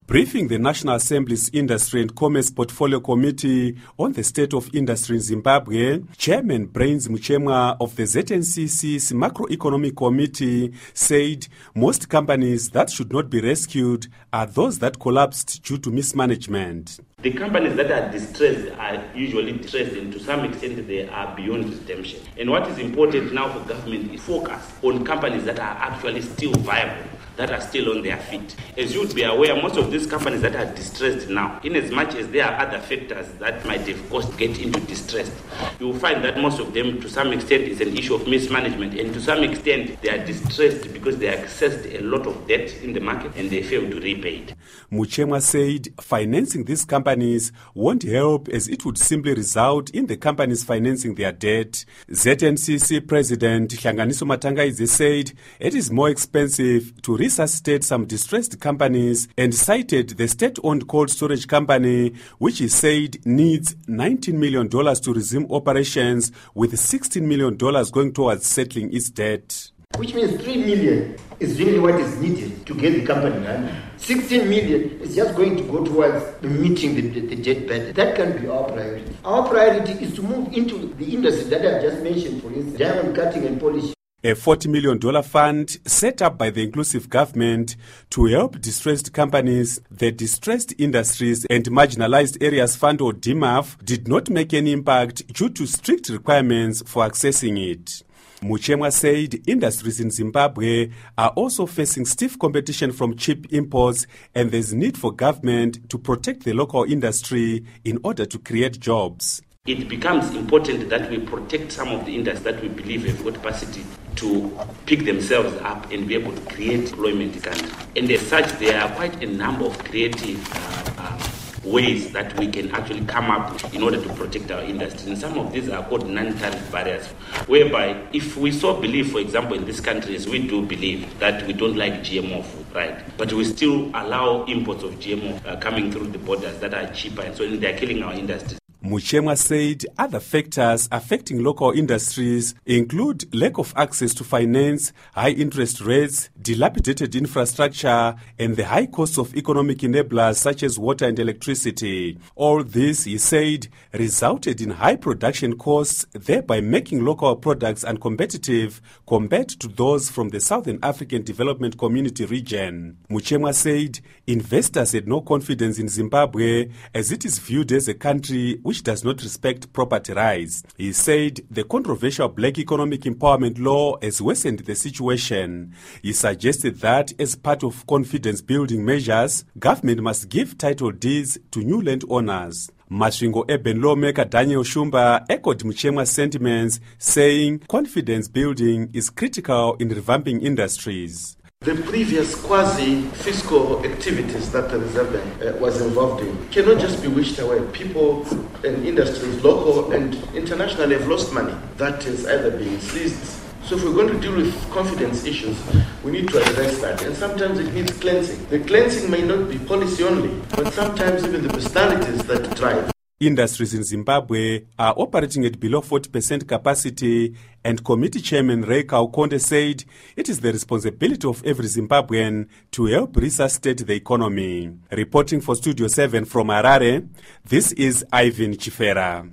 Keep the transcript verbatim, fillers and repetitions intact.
Briefing the National Assembly's Industry and Commerce Portfolio Committee on the state of industry in Zimbabwe, Chairman Brains Muchemwa of the Z N C C's Macroeconomic Committee said most companies that should not be rescued are those that collapsed due to mismanagement. The companies that are distressed are usually distressed, and to some extent they are beyond redemption. And what is important now for government is focus on companies that are actually still viable, that are still on their feet. As you would be aware, most of these companies that are distressed now, in as much as there are other factors that might have caused get into distress, you will find that most of them to some extent is an issue of mismanagement, and to some extent they are distressed because they accessed a lot of debt in the market and they failed to repay it. Muchemwa said financing these companies won't help, as it would simply result in the companies financing their debt. Z N C C President Hlanganiso Matangaize said it is more expensive to resuscitate some distressed companies and cited the state-owned cold storage company, which he said needs nineteen million dollars to resume operations, with sixteen million dollars going towards settling its debt. Which means three million is really what is needed to get the company running. sixteen million is just going to go towards meeting the, the, the debt burden. That can be our priority. Our priority is to move into the industry that I just mentioned, for instance, diamond cutting and polishing. A forty million dollars fund set up by the inclusive government to help distressed companies, the Distressed Industries and Marginalized Areas Fund, or D M A F, did not make any impact due to strict requirements for accessing it. Muchemwa said industries in Zimbabwe are also facing stiff competition from cheap imports, and there's need for government to protect the local industry in order to create jobs. It becomes important that we protect some of the industries that we believe have got capacity to pick themselves up and be able to create employment in the country. And as such, there are quite a number of creative uh, uh, ways that we can actually come up in order to protect our industry. And some of these are called non-tariff barriers, whereby if we so believe, for example, in this country, as we do believe that we don't like G M O food, right? But we still allow imports of G M O uh, coming through the borders that are cheaper, and so they're killing our industries. Muchemwa said other factors affecting local industries include lack of access to finance, high interest rates, dilapidated infrastructure, and the high cost of economic enablers such as water and electricity. All this, he said, resulted in high production costs, thereby making local products uncompetitive compared to those from the Southern African Development Community region. Muchemwa said investors had no confidence in Zimbabwe, as it is viewed as a country which does not respect property rights. He said the controversial Black Economic Empowerment Law has worsened the situation. He suggested that as part of confidence-building measures, government must give title deeds to new landowners. Masvingo urban lawmaker Daniel Shumba echoed Muchemwa's sentiments, saying confidence building is critical in revamping industries. The previous quasi-fiscal activities that the Reserve Bank uh, was involved in cannot just be wished away. People and industries, local and international, have lost money that is either being seized. So if we're going to deal with confidence issues, we need to address that. And sometimes it needs cleansing. The cleansing may not be policy only, but sometimes even the personalities that drive. Industries in Zimbabwe are operating at below forty percent capacity, and Committee Chairman Ray Kaukonde said it is the responsibility of every Zimbabwean to help resuscitate the economy. Reporting for Studio seven from Harare, this is Ivan Chifera.